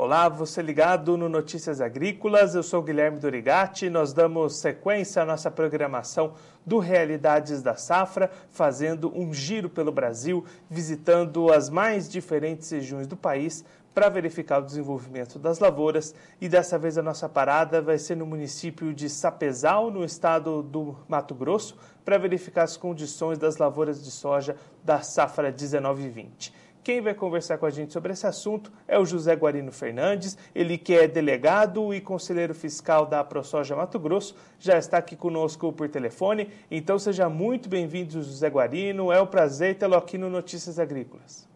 Olá, você ligado no Notícias Agrícolas, eu sou Guilherme Dorigatti, nós damos sequência à nossa programação do Realidades da Safra, fazendo um giro pelo Brasil, visitando as mais diferentes regiões do país para verificar o desenvolvimento das lavouras, e dessa vez a nossa parada vai ser no município de Sapezal, no estado do Mato Grosso, para verificar as condições das lavouras de soja da safra 19/20. Quem vai conversar com a gente sobre esse assunto é o José Guarino Fernandes, ele que é delegado e conselheiro fiscal da ProSoja Mato Grosso, já está aqui conosco por telefone. Então seja muito bem-vindo, José Guarino, é um prazer tê-lo aqui no Notícias Agrícolas.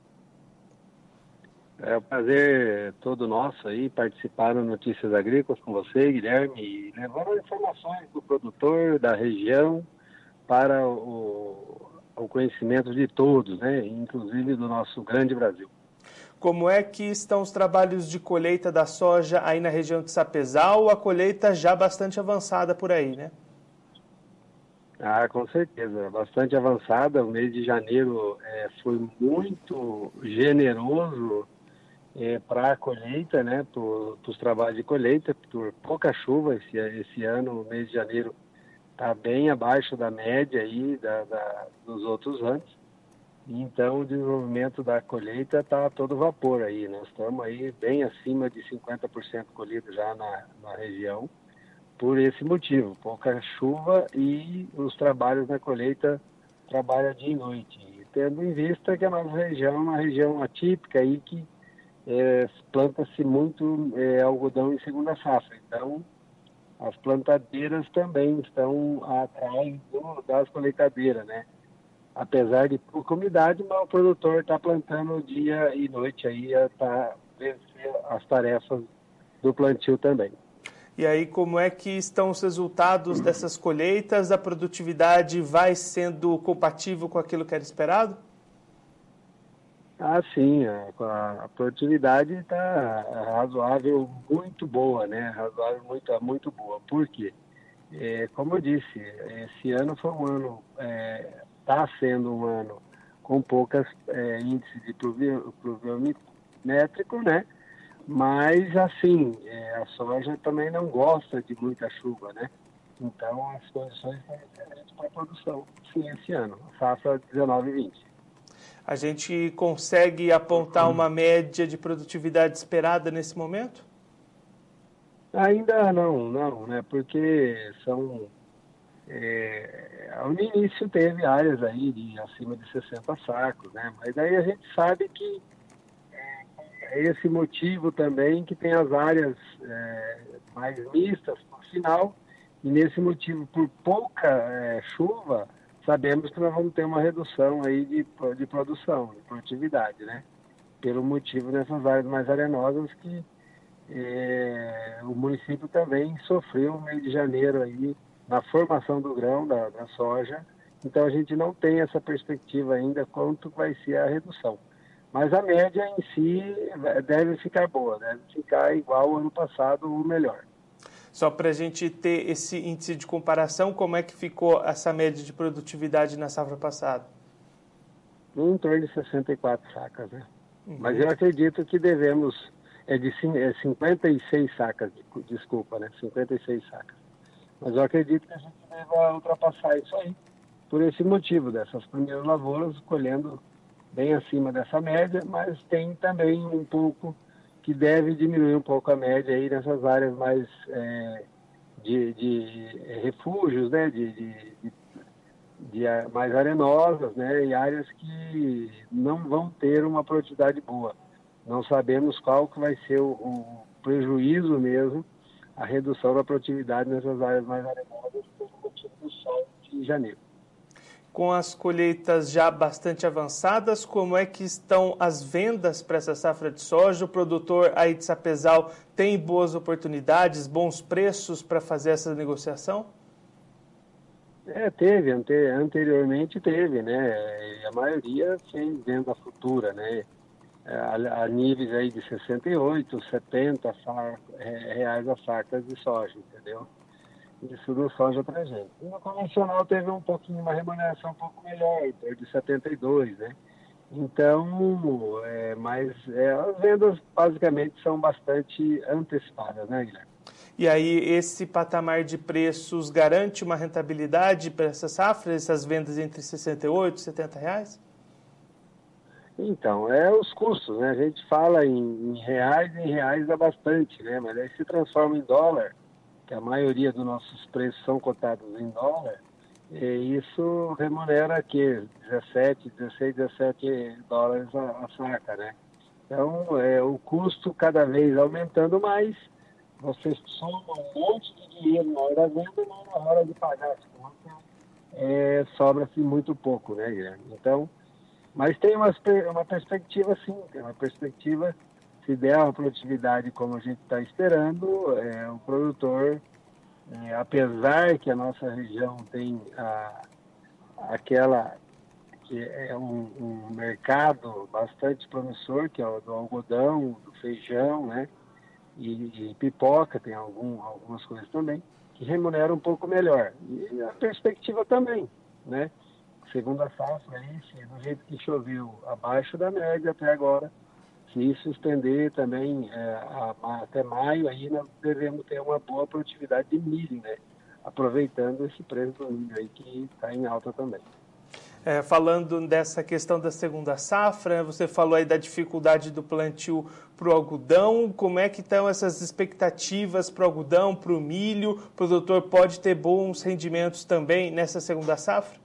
É um prazer todo nosso aí participar no Notícias Agrícolas com você, Guilherme, e levando informações do produtor, da região, para o conhecimento de todos, né? Inclusive do nosso grande Brasil. Como é que estão os trabalhos de colheita da soja aí na região de Sapezal? A colheita já bastante avançada por aí, né? Ah, com certeza, bastante avançada. O mês de janeiro foi muito generoso para a colheita, né? Para os trabalhos de colheita, por pouca chuva esse ano, o mês de janeiro está bem abaixo da média aí dos outros anos. Então, o desenvolvimento da colheita está a todo vapor aí. Nós estamos aí bem acima de 50% colhido já na região, por esse motivo, pouca chuva e os trabalhos na colheita trabalham dia e noite. E tendo em vista que a nossa região é uma região atípica aí que planta-se muito algodão em segunda safra. Então, as plantadeiras também estão atrás das colheitadeiras, né? Apesar de pouca umidade, mas o produtor está plantando dia e noite aí para vencer as tarefas do plantio também. E aí, como é que estão os resultados dessas colheitas? A produtividade vai sendo compatível com aquilo que era esperado? Ah, sim, a produtividade está razoável, muito boa, né? Razoável, muito boa. Por quê? Como eu disse, esse ano foi um ano, está sendo um ano com poucas índices de pluviométrico, né? Mas, assim, a soja também não gosta de muita chuva, né? Então, as condições são excelentes para a produção, sim, esse ano, a safra 19/20. A gente consegue apontar uma média de produtividade esperada nesse momento? Ainda não, né? Porque no início teve áreas aí de acima de 60 sacos, né? Mas aí a gente sabe que é esse motivo também que tem as áreas mais mistas no final, e nesse motivo, por pouca chuva, sabemos que nós vamos ter uma redução aí de produção, de produtividade, né? Pelo motivo dessas áreas mais arenosas que o município também sofreu no mês de janeiro aí na formação do grão, da soja. Então a gente não tem essa perspectiva ainda quanto vai ser a redução. Mas a média em si deve ficar boa, deve ficar igual ao ano passado ou melhor. Só para a gente ter esse índice de comparação, como é que ficou essa média de produtividade na safra passada? Em torno de 64 sacas, né? Uhum. Mas eu acredito que devemos, 56 sacas, desculpa, né? 56 sacas. Mas eu acredito que a gente deva ultrapassar isso aí, por esse motivo, dessas primeiras lavouras colhendo bem acima dessa média, mas tem também um pouco que deve diminuir um pouco a média aí nessas áreas mais de refúgios, né? De mais arenosas, né? E áreas que não vão ter uma produtividade boa. Não sabemos qual que vai ser o prejuízo mesmo, a redução da produtividade nessas áreas mais arenosas pelo motivo do sol de janeiro. Com as colheitas já bastante avançadas, como é que estão as vendas para essa safra de soja? O produtor aí de Sapezal tem boas oportunidades, bons preços para fazer essa negociação? Anteriormente teve, né? E a maioria fez venda futura, né? A níveis aí de 68, 70 reais a saca de soja, entendeu? Isso no soja pra gente. E no convencional teve um pouquinho, uma remuneração um pouco melhor, de 72, né? Então, as vendas basicamente são bastante antecipadas, né, Guilherme? E aí esse patamar de preços garante uma rentabilidade para essa safra, essas vendas entre R$ 68 e R$ 70? Então, os custos, né? A gente fala em reais dá bastante, né? Mas aí se transforma em dólar, que a maioria dos nossos preços são cotados em dólar, e isso remunera aqui 17, 16, 17 dólares a saca, né? Então, o custo cada vez aumentando mais, você soma um monte de dinheiro na hora da venda, mas na hora de pagar as contas, sobra-se muito pouco, né, Guilherme? Então, mas tem uma perspectiva, sim, tem uma perspectiva, se der uma produtividade como a gente está esperando, o produtor, apesar que a nossa região tem aquela que é um mercado bastante promissor, que é o do algodão, do feijão, né? E pipoca, tem algumas coisas também, que remuneram um pouco melhor. E a perspectiva também, né? Segundo a safra, aí, do jeito que choveu abaixo da média até agora, se isso estender também até maio, aí nós devemos ter uma boa produtividade de milho, né? Aproveitando esse preço do milho aí que está em alta também. Falando dessa questão da segunda safra, você falou aí da dificuldade do plantio para o algodão. Como é que estão essas expectativas para o algodão, para o milho? O produtor pode ter bons rendimentos também nessa segunda safra?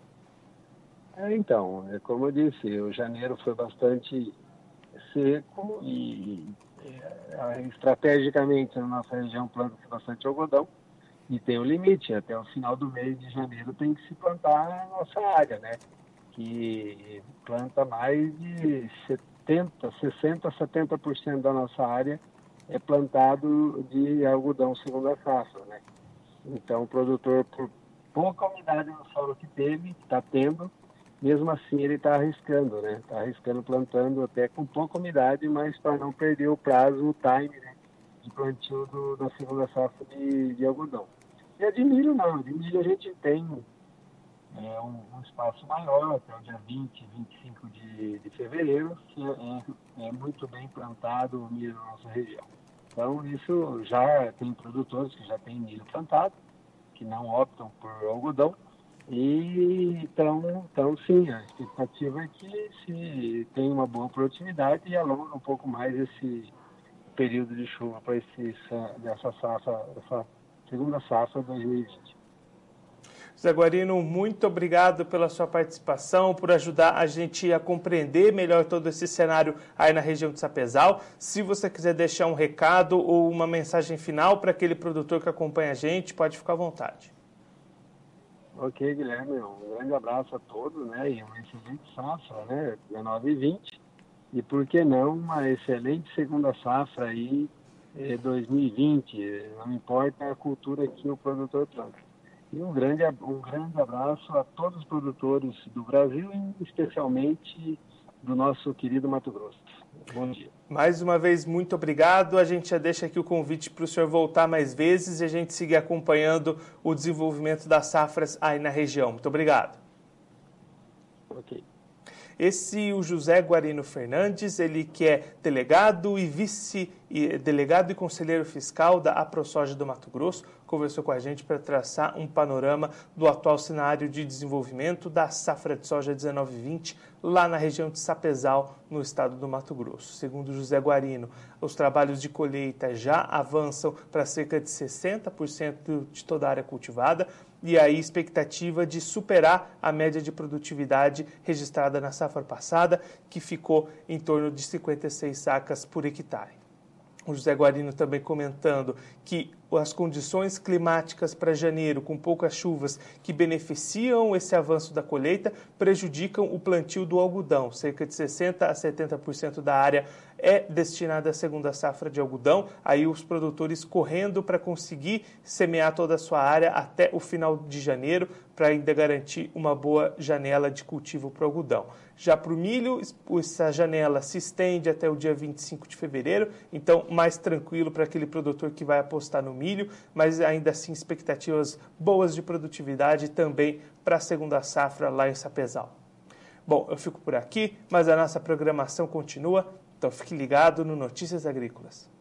Então, como eu disse, o janeiro foi bastante seco e estrategicamente na nossa região planta-se bastante algodão e tem um limite, até o final do mês de janeiro tem que se plantar a nossa área, né? Que planta mais de 60, 70% da nossa área é plantado de algodão segunda safra, né? Então o produtor, por pouca umidade no solo que teve, está tendo, mesmo assim ele está arriscando, né? Está arriscando plantando até com pouca umidade, mas para não perder o prazo, o time, né, de plantio da segunda safra de algodão. E a de milho não, de milho a gente tem um espaço maior, até o dia 20, 25 de fevereiro, que é muito bem plantado o milho na nossa região. Então isso já tem produtores que já têm milho plantado, que não optam por algodão, e então sim, a expectativa é que se tem uma boa produtividade e alonga um pouco mais esse período de chuva para essa segunda safra 2020. Zé Guarino, muito obrigado pela sua participação, por ajudar a gente a compreender melhor todo esse cenário aí na região de Sapezal. Se você quiser deixar um recado ou uma mensagem final para aquele produtor que acompanha a gente, pode ficar à vontade. Ok, Guilherme, um grande abraço a todos, né? E uma excelente safra, né? 19 e 20. E por que não uma excelente segunda safra aí, 2020. Não importa a cultura que o produtor planta. E um grande abraço a todos os produtores do Brasil e especialmente do nosso querido Mato Grosso. Bom dia. Mais uma vez, muito obrigado. A gente já deixa aqui o convite para o senhor voltar mais vezes e a gente seguir acompanhando o desenvolvimento das safras aí na região. Muito obrigado. Ok. O José Guarino Fernandes, ele que é delegado e conselheiro fiscal da AproSoja do Mato Grosso, conversou com a gente para traçar um panorama do atual cenário de desenvolvimento da safra de soja 19/20 lá na região de Sapezal, no estado do Mato Grosso. Segundo José Guarino, os trabalhos de colheita já avançam para cerca de 60% de toda a área cultivada, e aí expectativa de superar a média de produtividade registrada na safra passada, que ficou em torno de 56 sacas por hectare. O José Guarino também comentando que as condições climáticas para janeiro, com poucas chuvas, que beneficiam esse avanço da colheita, prejudicam o plantio do algodão. Cerca de 60% a 70% da área é destinada à segunda safra de algodão. Aí os produtores correndo para conseguir semear toda a sua área até o final de janeiro, para ainda garantir uma boa janela de cultivo para o algodão. Já para o milho, essa janela se estende até o dia 25 de fevereiro, então mais tranquilo para aquele produtor que vai apostar no milho, mas ainda assim expectativas boas de produtividade também para a segunda safra lá em Sapezal. Bom, eu fico por aqui, mas a nossa programação continua, então fique ligado no Notícias Agrícolas.